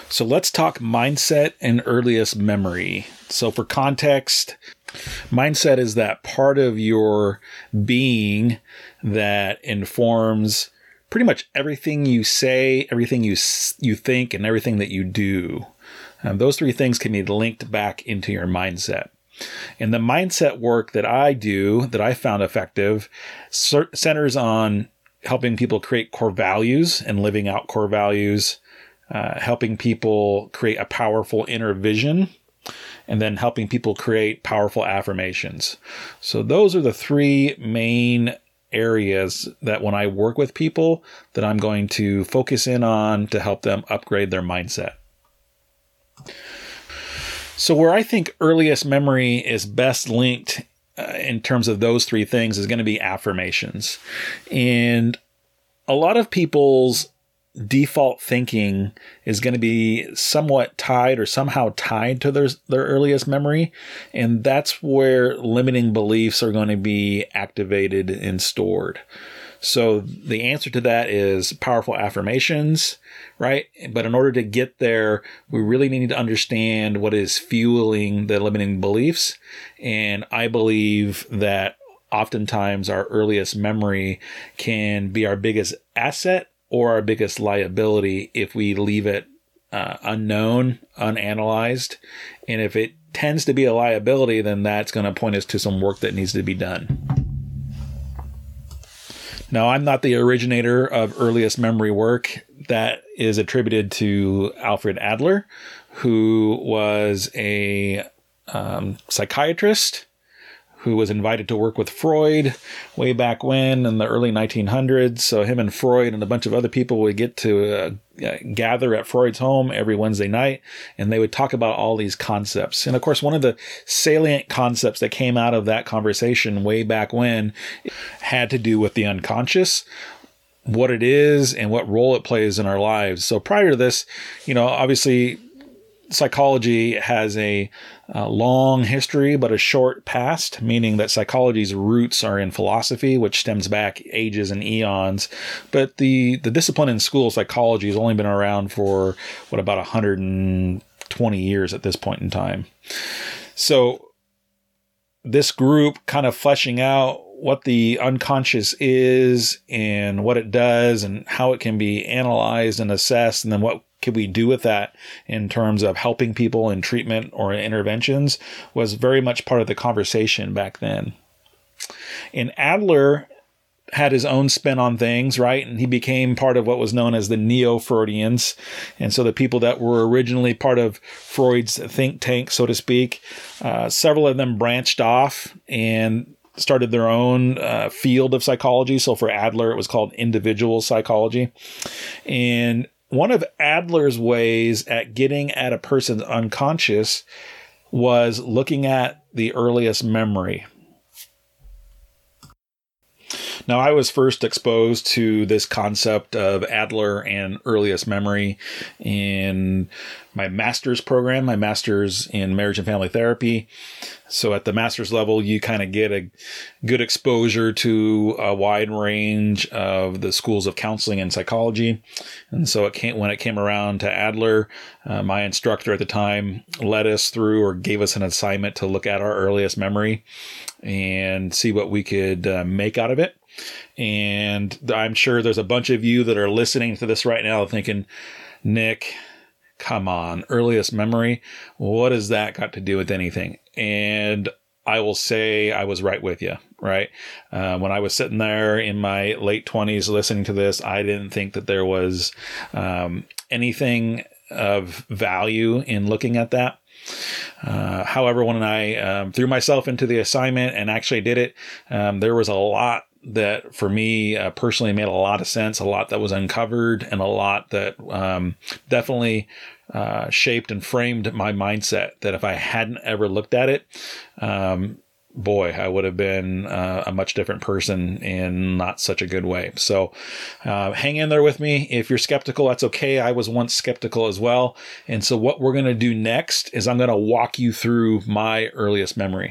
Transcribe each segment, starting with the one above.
So let's talk mindset and earliest memory. So for context, mindset is that part of your being that informs pretty much everything you say, everything you think, and everything that you do. Those three things can be linked back into your mindset. And the mindset work that I do, that I found effective, centers on helping people create core values and living out core values, helping people create a powerful inner vision, and then helping people create powerful affirmations. So those are the three main areas that when I work with people that I'm going to focus in on to help them upgrade their mindset. So where I think earliest memory is best linked in terms of those three things is going to be affirmations. And a lot of people's default thinking is going to be somewhat tied or somehow tied to their earliest memory. And that's where limiting beliefs are going to be activated and stored. So the answer to that is powerful affirmations, right? But in order to get there, we really need to understand what is fueling the limiting beliefs. And I believe that oftentimes our earliest memory can be our biggest asset or our biggest liability if we leave it unknown, unanalyzed. And if it tends to be a liability, then that's going to point us to some work that needs to be done. Now, I'm not the originator of earliest memory work. That is attributed to Alfred Adler, who was a psychiatrist who was invited to work with Freud way back when in the early 1900s. So him and Freud and a bunch of other people would get to gather at Freud's home every Wednesday night, and they would talk about all these concepts. And of course, one of the salient concepts that came out of that conversation way back when had to do with the unconscious, what it is and what role it plays in our lives. So prior to this, obviously psychology has a long history, but a short past, meaning that psychology's roots are in philosophy, which stems back ages and eons. But the discipline in school, psychology, has only been around for, about 120 years at this point in time. So this group kind of fleshing out what the unconscious is and what it does and how it can be analyzed and assessed, and then what could we do with that in terms of helping people in treatment or interventions, was very much part of the conversation back then. And Adler had his own spin on things, right? And he became part of what was known as the Neo-Freudians. And so the people that were originally part of Freud's think tank, so to speak, several of them branched off and started their own field of psychology. So for Adler, it was called individual psychology. And one of Adler's ways at getting at a person's unconscious was looking at the earliest memory. Now, I was first exposed to this concept of Adler and earliest memory in my master's program, my master's in marriage and family therapy. So at the master's level, you kind of get a good exposure to a wide range of the schools of counseling and psychology. And so when it came around to Adler, my instructor at the time led us through, or gave us an assignment to look at our earliest memory and see what we could make out of it. And I'm sure there's a bunch of you that are listening to this right now thinking, Nick, come on, earliest memory, what has that got to do with anything? And I will say I was right with you, right? When I was sitting there in my late 20s listening to this, I didn't think that there was anything of value in looking at that. However, when I threw myself into the assignment and actually did it, there was a lot that for me personally made a lot of sense, a lot that was uncovered, and a lot that definitely shaped and framed my mindset, that if I hadn't ever looked at it, I would have been a much different person in not such a good way. So hang in there with me. If you're skeptical, that's okay. I was once skeptical as well. And so what we're going to do next is I'm going to walk you through my earliest memory.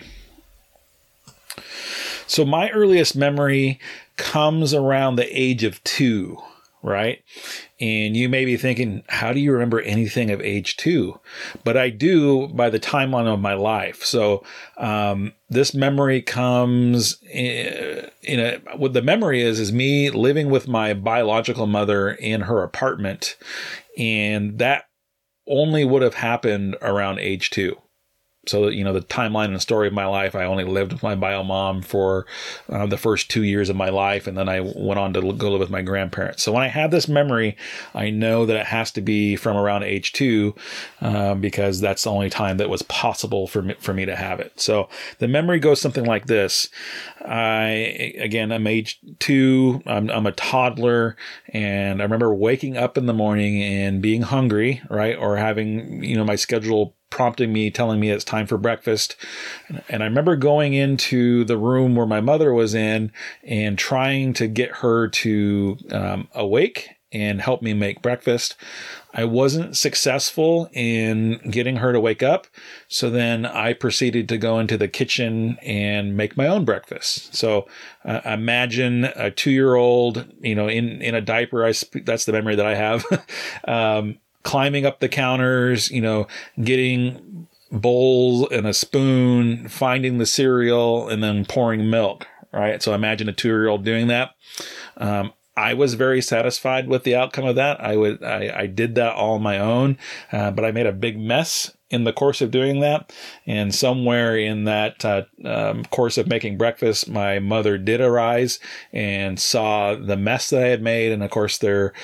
So my earliest memory comes around the age of 2, right? And you may be thinking, how do you remember anything of age 2? But I do by the timeline of my life. So this memory comes what the memory is me living with my biological mother in her apartment. And that only would have happened around age 2. So, the timeline and story of my life, I only lived with my bio mom for the first 2 years of my life. And then I went on to go live with my grandparents. So when I have this memory, I know that it has to be from around age 2 because that's the only time that was possible for me to have it. So the memory goes something like this. I'm age 2. I'm a toddler. And I remember waking up in the morning and being hungry, right? Or having, my schedule prompting me, telling me it's time for breakfast. And I remember going into the room where my mother was in and trying to get her to awake and help me make breakfast. I wasn't successful in getting her to wake up. So then I proceeded to go into the kitchen and make my own breakfast. So imagine a 2-year-old, in a diaper. That's the memory that I have. Climbing up the counters, getting bowls and a spoon, finding the cereal, and then pouring milk, right? So imagine a 2-year-old doing that. I was very satisfied with the outcome of that. I did that all on my own, but I made a big mess in the course of doing that. And somewhere in that course of making breakfast, my mother did arise and saw the mess that I had made. And of course,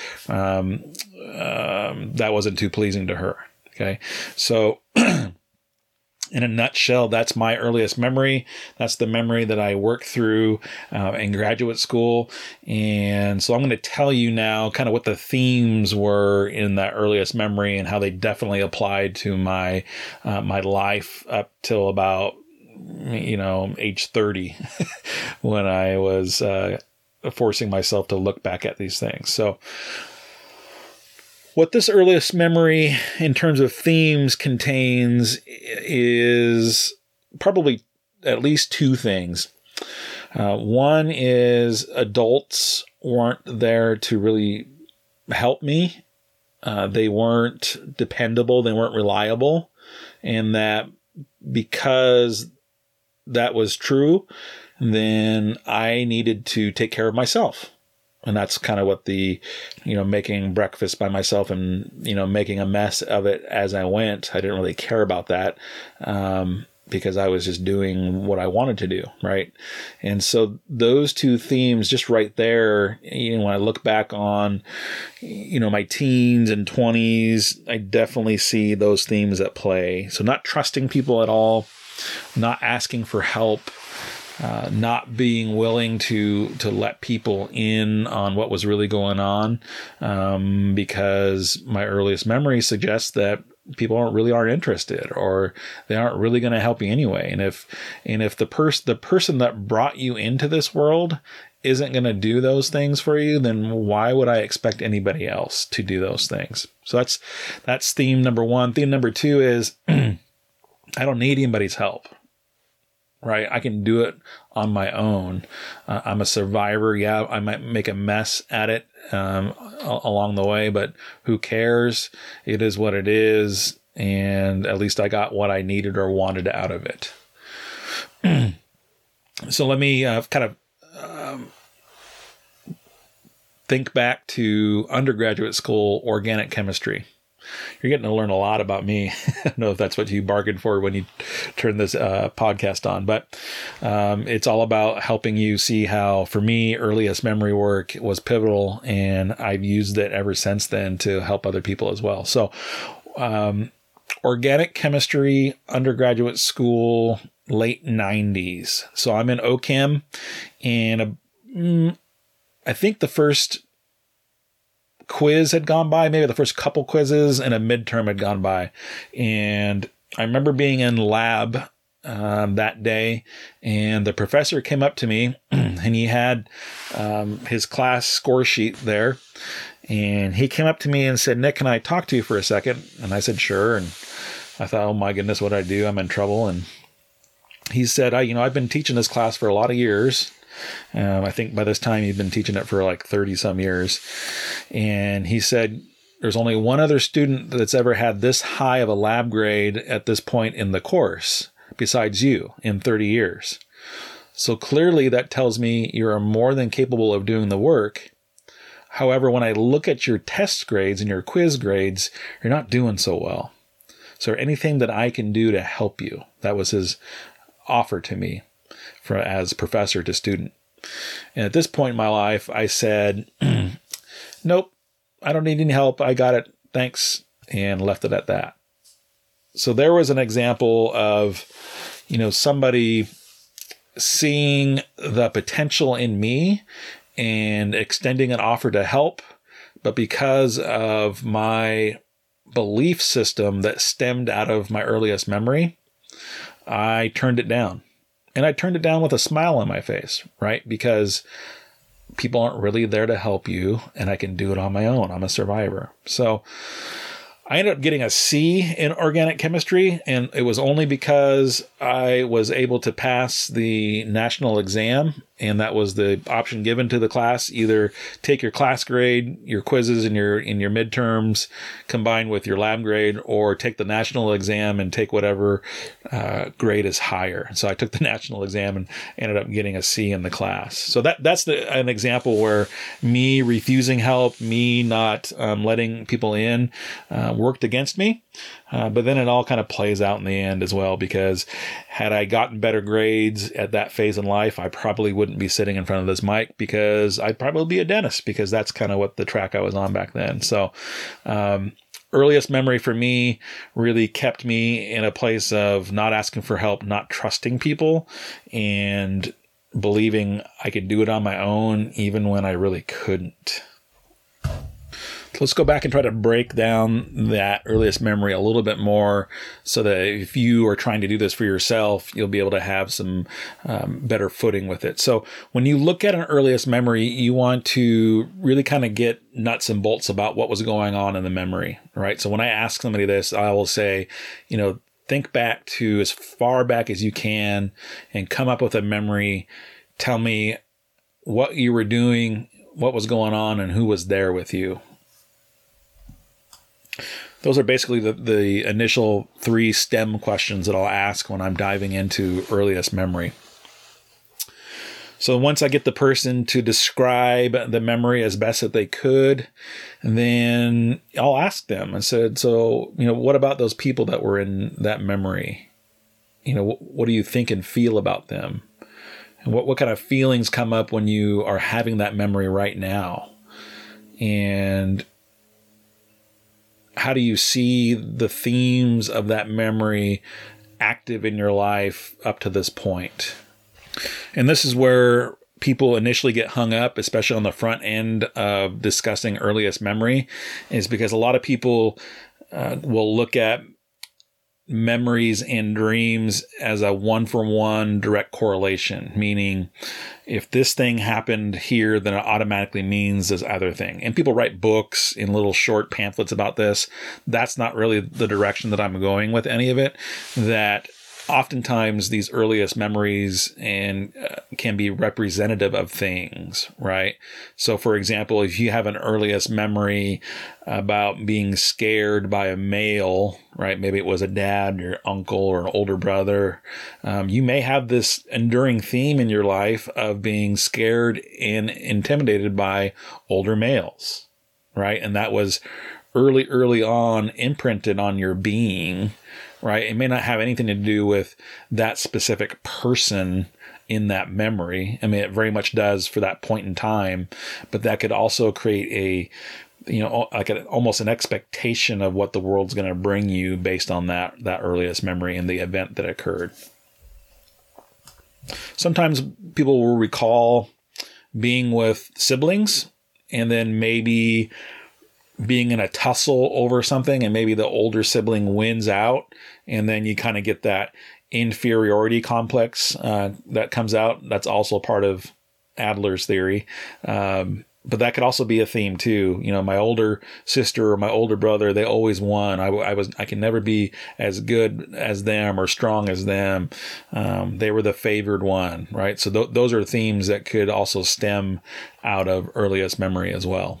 that wasn't too pleasing to her. Okay. So in a nutshell, that's my earliest memory. That's the memory that I worked through in graduate school. And so I'm going to tell you now kind of what the themes were in that earliest memory and how they definitely applied to my life up till about, age 30 when I was forcing myself to look back at these things. So what this earliest memory in terms of themes contains is probably at least 2 things. One is adults weren't there to really help me. They weren't dependable. They weren't reliable. And that because that was true, then I needed to take care of myself. And that's kind of what the, making breakfast by myself and, making a mess of it as I went. I didn't really care about that because I was just doing what I wanted to do, right? And so those 2 themes just right there, when I look back on, my teens and 20s, I definitely see those themes at play. So not trusting people at all, not asking for help, not being willing to let people in on what was really going on, because my earliest memory suggests that people aren't interested, or they aren't really going to help you anyway. And if the person that brought you into this world isn't going to do those things for you, then why would I expect anybody else to do those things? So that's theme number 1. Theme number 2 is I don't need anybody's help. Right? I can do it on my own. I'm a survivor. Yeah, I might make a mess at it along the way, but who cares? It is what it is. And at least I got what I needed or wanted out of it. So let me kind of think back to undergraduate school organic chemistry. You're getting to learn a lot about me. I don't know if that's what you bargained for when you turn this podcast on, but it's all about helping you see how, for me, earliest memory work was pivotal, and I've used it ever since then to help other people as well. So organic chemistry, undergraduate school, late 90s. So I'm in OChem, and I think the first quiz had gone by, maybe the first couple quizzes, and a midterm had gone by. And I remember being in lab that day, and the professor came up to me and he had his class score sheet there. And he came up to me and said, "Nick, can I talk to you for a second?" And I said, "Sure." And I thought, oh my goodness, what did I do? I'm in trouble. And he said, I've been teaching this class for a lot of years, I think by this time he'd been teaching it for like 30 some years. And he said, there's only one other student that's ever had this high of a lab grade at this point in the course besides you in 30 years. So clearly that tells me you're more than capable of doing the work. However, when I look at your test grades and your quiz grades, you're not doing so well. So anything that I can do to help you? That was his offer to me as professor to student. And at this point in my life, I said, nope, I don't need any help. I got it. Thanks. And left it at that. So there was an example of, somebody seeing the potential in me and extending an offer to help. But because of my belief system that stemmed out of my earliest memory, I turned it down. And I turned it down with a smile on my face, right? Because people aren't really there to help you, and I can do it on my own. I'm a survivor. So I ended up getting a C in organic chemistry, and it was only because I was able to pass the national exam, and that was the option given to the class. Either take your class grade, your quizzes in your midterms combined with your lab grade, or take the national exam and take whatever grade is higher. So I took the national exam and ended up getting a C in the class. So that's an example where me refusing help, me not letting people in, worked against me. But then it all kind of plays out in the end as well, because had I gotten better grades at that phase in life, I probably wouldn't be sitting in front of this mic, because I'd probably be a dentist, because that's kind of what the track I was on back then. So, earliest memory for me really kept me in a place of not asking for help, not trusting people, and believing I could do it on my own, even when I really couldn't. So let's go back and try to break down that earliest memory a little bit more, so that if you are trying to do this for yourself, you'll be able to have some better footing with it. So when you look at an earliest memory, you want to really kind of get nuts and bolts about what was going on in the memory, right? So when I ask somebody this, I will say, think back to as far back as you can and come up with a memory. Tell me what you were doing, what was going on, and who was there with you. Those are basically the initial 3 STEM questions that I'll ask when I'm diving into earliest memory. So once I get the person to describe the memory as best that they could, then I'll ask them. I said, so, what about those people that were in that memory? What do you think and feel about them? And what kind of feelings come up when you are having that memory right now? And how do you see the themes of that memory active in your life up to this point? And this is where people initially get hung up, especially on the front end of discussing earliest memory, is because a lot of people will look at memories and dreams as a 1-for-1 direct correlation, meaning if this thing happened here, then it automatically means this other thing. And people write books in little short pamphlets about this. That's not really the direction that I'm going with any of it. That oftentimes these earliest memories can be representative of things, right? So for example, if you have an earliest memory about being scared by a male, right? Maybe it was a dad, your uncle, or an older brother. You may have this enduring theme in your life of being scared and intimidated by older males, right? And that was early on imprinted on your being, right? It may not have anything to do with that specific person in that memory. I mean, it very much does for that point in time, but that could also create almost an expectation of what the world's going to bring you based on that earliest memory and the event that occurred. Sometimes people will recall being with siblings and then maybe being in a tussle over something, and maybe the older sibling wins out, and then you kind of get that inferiority complex that comes out. That's also part of Adler's theory. But that could also be a theme too. My older sister or my older brother, they always won. I can never be as good as them or strong as them. They were the favored one, right? So those are themes that could also stem out of earliest memory as well.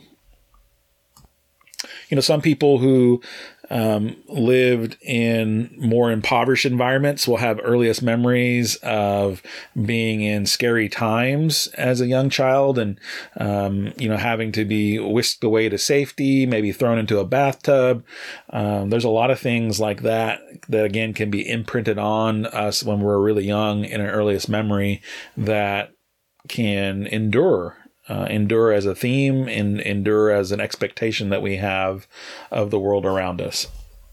Some people who lived in more impoverished environments will have earliest memories of being in scary times as a young child and, having to be whisked away to safety, maybe thrown into a bathtub. There's a lot of things like that again can be imprinted on us when we're really young in an earliest memory that can endure as a theme and endure as an expectation that we have of the world around us.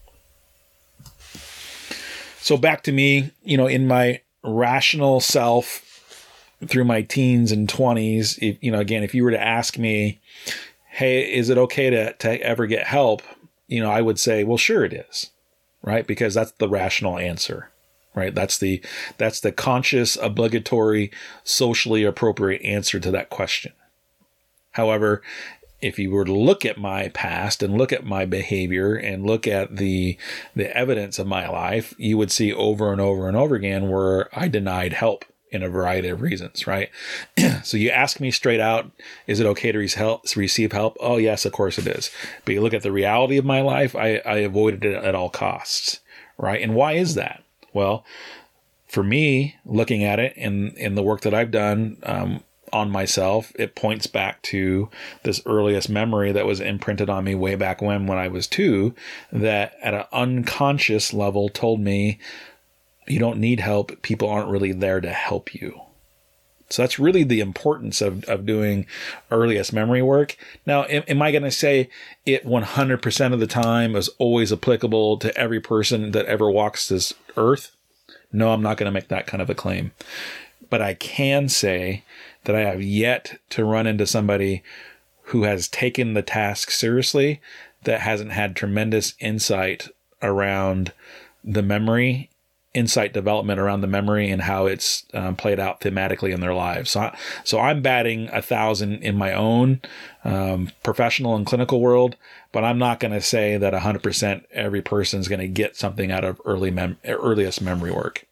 So back to me, in my rational self through my teens and 20s, if you were to ask me, hey, is it okay to ever get help? I would say, well, sure it is, right? Because that's the rational answer. Right. That's the conscious, obligatory, socially appropriate answer to that question. However, if you were to look at my past and look at my behavior and look at the evidence of my life, you would see over and over and over again where I denied help in a variety of reasons, right? So you ask me straight out, is it okay to receive help? Oh, yes, of course it is. But you look at the reality of my life, I avoided it at all costs, right? And why is that? Well, for me, looking at it in the work that I've done on myself, it points back to this earliest memory that was imprinted on me way back when I was 2, that at an unconscious level told me, you don't need help. People aren't really there to help you. So that's really the importance of doing earliest memory work. Now, am I going to say it 100% of the time is always applicable to every person that ever walks this earth? No, I'm not going to make that kind of a claim. But I can say that I have yet to run into somebody who has taken the task seriously, that hasn't had tremendous insight around the memory, insight development around the memory and how it's played out thematically in their lives. So I'm batting 1,000 in my own professional and clinical world, but I'm not going to say that 100% every person is going to get something out of earliest memory work.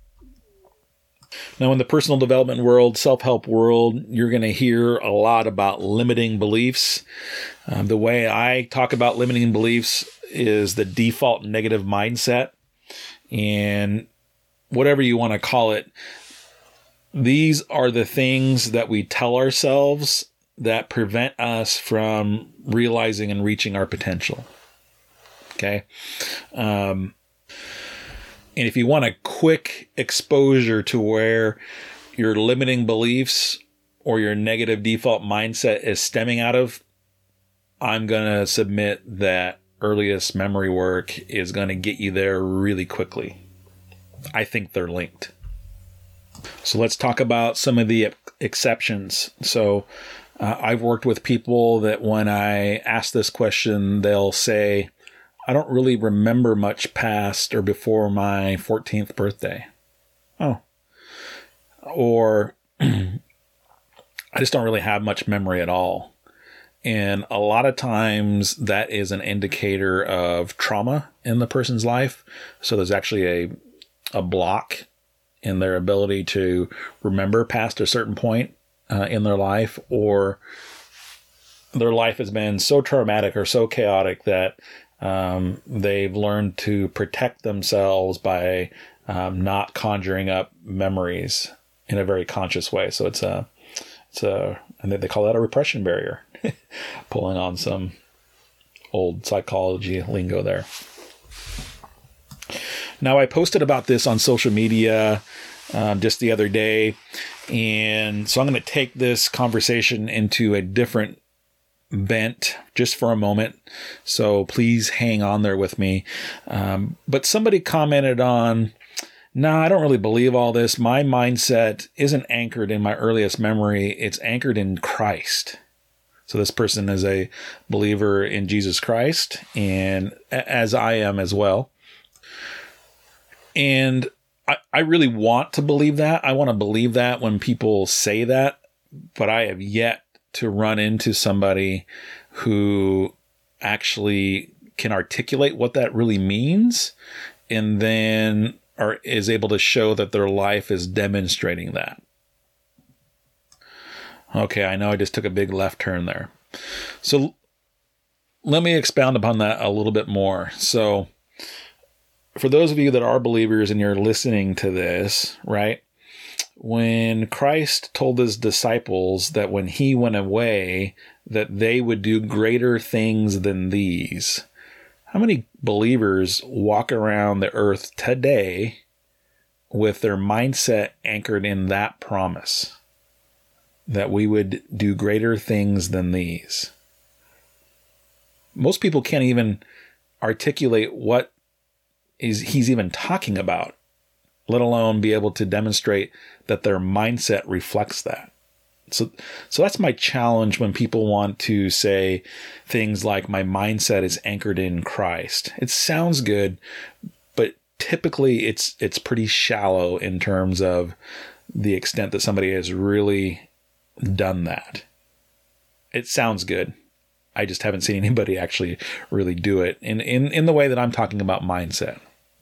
Now, in the personal development world, self-help world, you're going to hear a lot about limiting beliefs. The way I talk about limiting beliefs is the default negative mindset. And whatever you want to call it, these are the things that we tell ourselves that prevent us from realizing and reaching our potential. Okay. And if you want a quick exposure to where your limiting beliefs or your negative default mindset is stemming out of, I'm going to submit that earliest memory work is going to get you there really quickly. I think they're linked. So let's talk about some of the exceptions. So I've worked with people that when I ask this question, they'll say, I don't really remember much past or before my 14th birthday. Oh. Or I just don't really have much memory at all. And a lot of times that is an indicator of trauma in the person's life. So there's actually a block in their ability to remember past a certain point in their life, or their life has been so traumatic or so chaotic that they've learned to protect themselves by not conjuring up memories in a very conscious way. So it's a I think they call that a repression barrier, pulling on some old psychology lingo there. Now, I posted about this on social media just the other day, and so I'm going to take this conversation into a different bent just for a moment. So please hang on there with me. But somebody commented on, no, I don't really believe all this. My mindset isn't anchored in my earliest memory. It's anchored in Christ. So this person is a believer in Jesus Christ, and as I am as well. And I really want to believe that. I want to believe that when people say that, but I have yet to run into somebody who actually can articulate what that really means, and then is able to show that their life is demonstrating that. Okay, I know I just took a big left turn there. So let me expound upon that a little bit more. So for those of you that are believers and you're listening to this, right? When Christ told his disciples that when he went away, that they would do greater things than these, how many believers walk around the earth today with their mindset anchored in that promise? That we would do greater things than these. Most people can't even articulate what he's even talking about, let alone be able to demonstrate that their mindset reflects that. So that's my challenge when people want to say things like my mindset is anchored in Christ. It sounds good, but typically it's pretty shallow in terms of the extent that somebody has really done that. It sounds good. I just haven't seen anybody actually really do it in the way that I'm talking about mindset.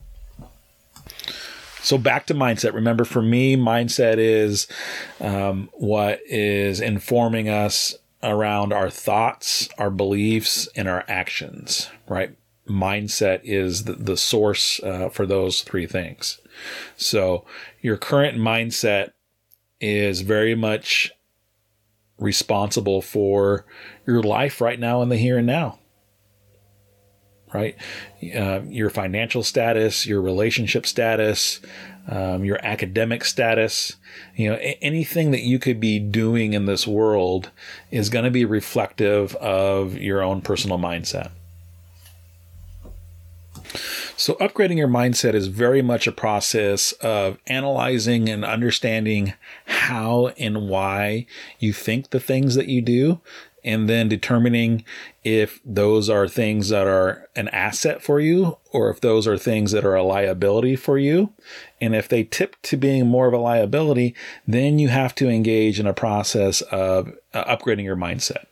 So back to mindset. Remember, for me, mindset is what is informing us around our thoughts, our beliefs, and our actions, right? Mindset is the source for those three things. So your current mindset is very much responsible for your life right now in the here and now, right? Your financial status, your relationship status, your academic status, anything that you could be doing in this world is going to be reflective of your own personal mindset. So upgrading your mindset is very much a process of analyzing and understanding how and why you think the things that you do, and then determining if those are things that are an asset for you or if those are things that are a liability for you. And if they tip to being more of a liability, then you have to engage in a process of upgrading your mindset.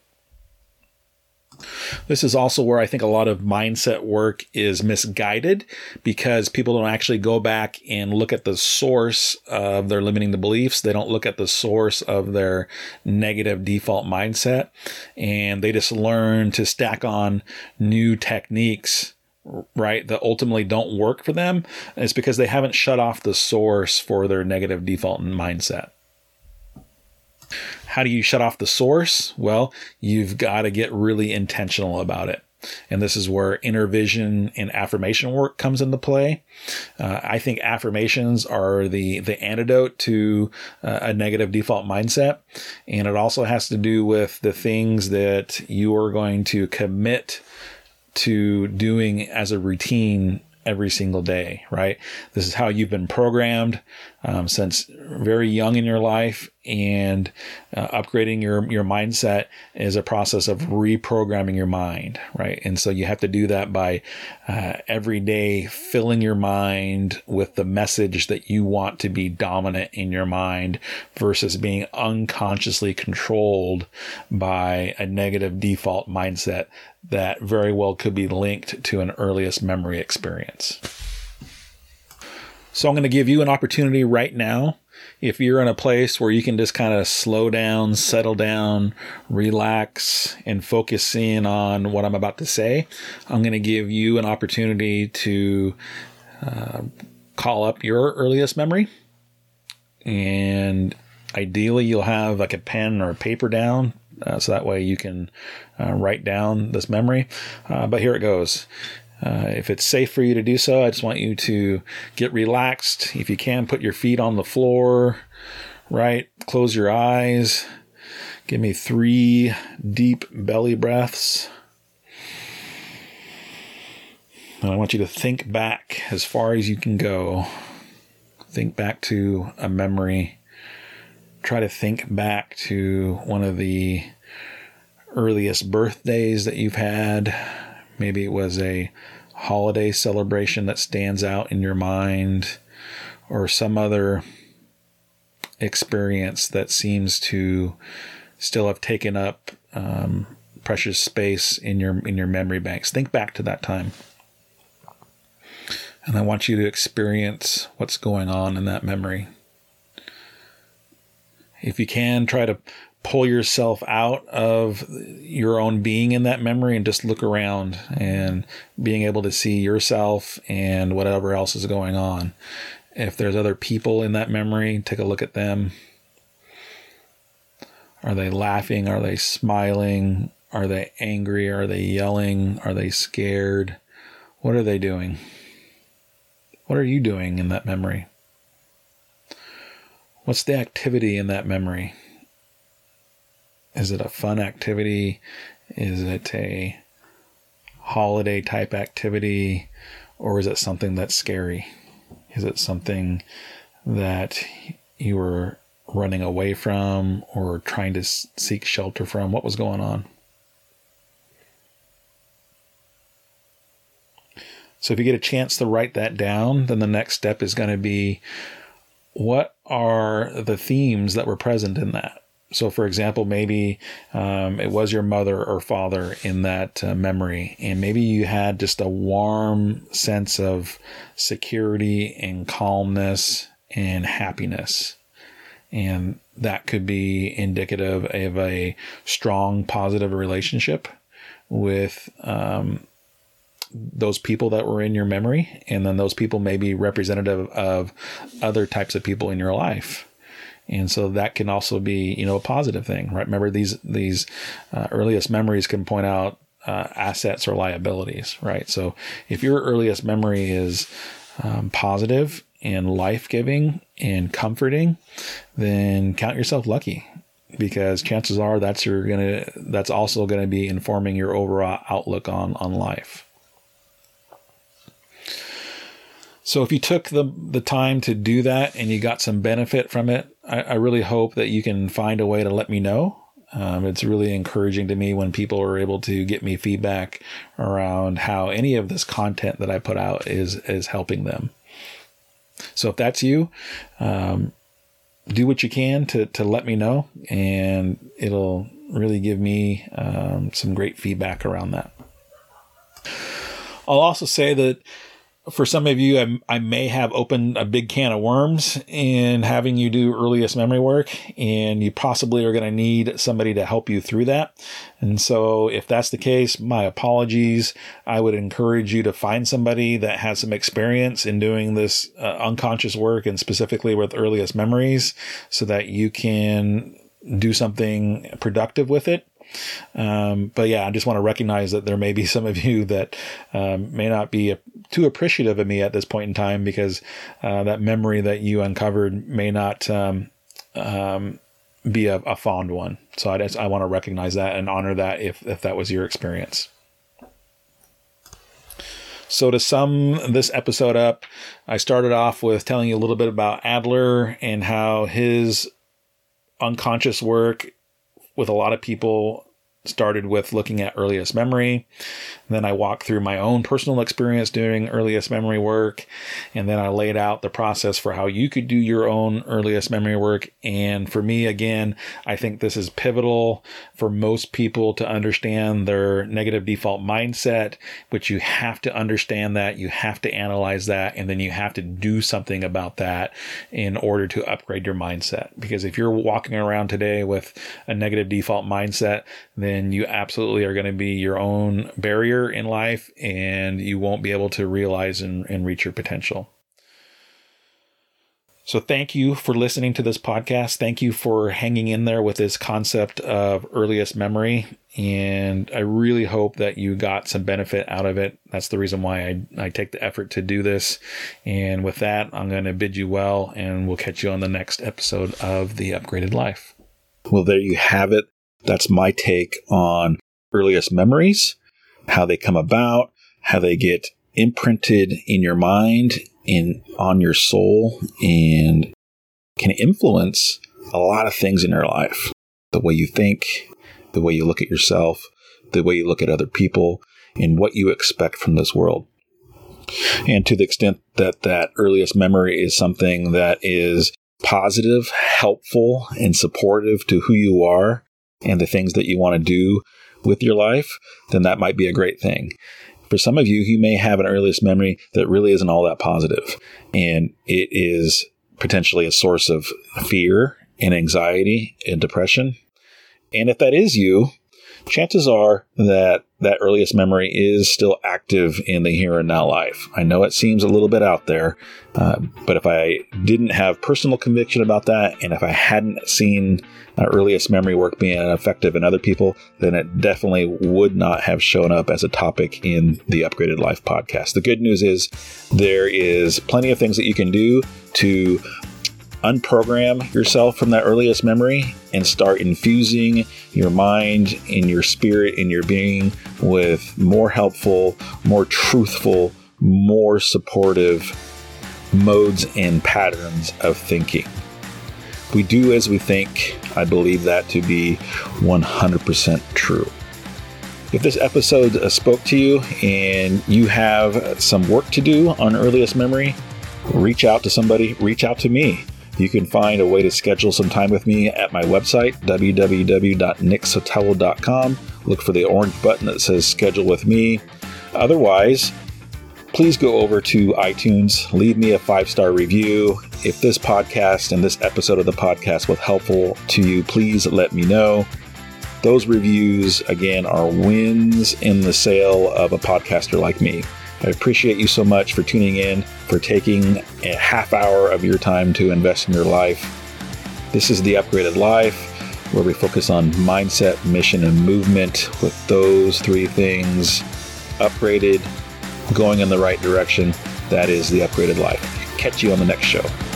This is also where I think a lot of mindset work is misguided, because people don't actually go back and look at the source of their limiting beliefs. They don't look at the source of their negative default mindset, and they just learn to stack on new techniques, right, that ultimately don't work for them. And it's because they haven't shut off the source for their negative default mindset. How do you shut off the source? Well, you've got to get really intentional about it. And this is where inner vision and affirmation work comes into play. I think affirmations are the antidote to a negative default mindset. And it also has to do with the things that you are going to commit to doing as a routine every single day, right? This is how you've been programmed since very young in your life, and upgrading your mindset is a process of reprogramming your mind, right? And so you have to do that by every day filling your mind with the message that you want to be dominant in your mind, versus being unconsciously controlled by a negative default mindset that very well could be linked to an earliest memory experience. So I'm going to give you an opportunity right now. If you're in a place where you can just kind of slow down, settle down, relax, and focus in on what I'm about to say, I'm going to give you an opportunity to call up your earliest memory. And ideally, you'll have like a pen or a paper down, so that way you can write down this memory. But here it goes. If it's safe for you to do so, I just want you to get relaxed. If you can, put your feet on the floor, right? Close your eyes. Give me 3 deep belly breaths. And I want you to think back as far as you can go. Think back to a memory. Try to think back to one of the earliest birthdays that you've had. Maybe it was a holiday celebration that stands out in your mind, or some other experience that seems to still have taken up precious space in your memory banks. Think back to that time. And I want you to experience what's going on in that memory. If you can, try to pull yourself out of your own being in that memory and just look around and being able to see yourself and whatever else is going on. If there's other people in that memory, take a look at them. Are they laughing? Are they smiling? Are they angry? Are they yelling? Are they scared? What are they doing? What are you doing in that memory? What's the activity in that memory? Is it a fun activity? Is it a holiday type activity? Or is it something that's scary? Is it something that you were running away from or trying to seek shelter from? What was going on? So if you get a chance to write that down, then the next step is going to be, what are the themes that were present in that? So, for example, maybe it was your mother or father in that memory, and maybe you had just a warm sense of security and calmness and happiness. And that could be indicative of a strong, positive relationship with those people that were in your memory. And then those people may be representative of other types of people in your life. And so that can also be, a positive thing, right? Remember, these earliest memories can point out assets or liabilities, right? So if your earliest memory is positive and life-giving and comforting, then count yourself lucky, because chances are that's also gonna be informing your overall outlook on life. So if you took the time to do that and you got some benefit from it, I really hope that you can find a way to let me know. It's really encouraging to me when people are able to get me feedback around how any of this content that I put out is helping them. So if that's you, do what you can to let me know, and it'll really give me some great feedback around that. I'll also say that for some of you, I may have opened a big can of worms in having you do earliest memory work, and you possibly are going to need somebody to help you through that. And so if that's the case, my apologies. I would encourage you to find somebody that has some experience in doing this unconscious work, and specifically with earliest memories, so that you can do something productive with it. But yeah, I just want to recognize that there may be some of you that may not be too appreciative of me at this point in time, because that memory that you uncovered may not be a fond one. So I want to recognize that and honor that if that was your experience. So to sum this episode up, I started off with telling you a little bit about Adler and how his unconscious work with a lot of people started with looking at earliest memory. Then I walked through my own personal experience doing earliest memory work. And then I laid out the process for how you could do your own earliest memory work. And for me, again, I think this is pivotal for most people to understand their negative default mindset, which you have to understand that, you have to analyze that, and then you have to do something about that in order to upgrade your mindset. Because if you're walking around today with a negative default mindset, then you absolutely are going to be your own barrier in life, and you won't be able to realize and reach your potential. So thank you for listening to this podcast. Thank you for hanging in there with this concept of earliest memory. And I really hope that you got some benefit out of it. That's the reason why I take the effort to do this. And with that, I'm going to bid you well, and we'll catch you on the next episode of The Upgraded Life. Well, there you have it. That's my take on earliest memories, how they come about, how they get imprinted in your mind and on your soul, and can influence a lot of things in your life. The way you think, the way you look at yourself, the way you look at other people, and what you expect from this world. And to the extent that earliest memory is something that is positive, helpful, and supportive to who you are, and the things that you want to do with your life, then that might be a great thing. For some of you, you may have an earliest memory that really isn't all that positive, and it is potentially a source of fear and anxiety and depression. And if that is you, chances are that that earliest memory is still active in the here and now life. I know it seems a little bit out there, but if I didn't have personal conviction about that, and if I hadn't seen earliest memory work being effective in other people, then it definitely would not have shown up as a topic in the Upgraded Life podcast. The good news is there is plenty of things that you can do to unprogram yourself from that earliest memory and start infusing your mind and your spirit and your being with more helpful, more truthful, more supportive modes and patterns of thinking. We do as we think. I believe that to be 100% true. If this episode spoke to you and you have some work to do on earliest memory, reach out to somebody, reach out to me. You can find a way to schedule some time with me at my website, www.nicksotelo.com. Look for the orange button that says Schedule with Me. Otherwise, please go over to iTunes, leave me a 5-star review. If this podcast and this episode of the podcast was helpful to you, please let me know. Those reviews, again, are wins in the sale of a podcaster like me. I appreciate you so much for tuning in, for taking a half hour of your time to invest in your life. This is the Upgraded Life, where we focus on mindset, mission, and movement. With those 3 things upgraded, going in the right direction, that is the Upgraded Life. Catch you on the next show.